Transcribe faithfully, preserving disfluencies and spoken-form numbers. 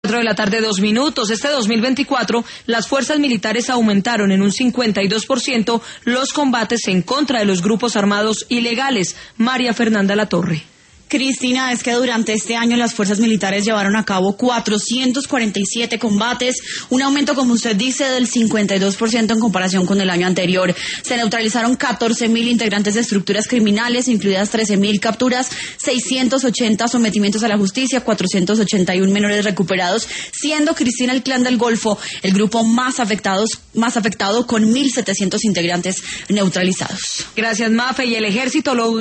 de la tarde, dos minutos. Este dos mil veinticuatro, las fuerzas militares aumentaron en un cincuenta y dos por ciento los combates en contra de los grupos armados ilegales. María Fernanda Latorre. Cristina, es que durante este año las fuerzas militares llevaron a cabo cuatrocientos cuarenta y siete combates, un aumento, como usted dice, del cincuenta y dos por ciento en comparación con el año anterior. Se neutralizaron catorce mil integrantes de estructuras criminales, incluidas trece mil capturas, seiscientos ochenta sometimientos a la justicia, cuatrocientos ochenta y uno menores recuperados, siendo, Cristina, el Clan del Golfo el grupo más afectados, más afectado con mil setecientos integrantes neutralizados. Gracias, Mafe. Y el ejército lo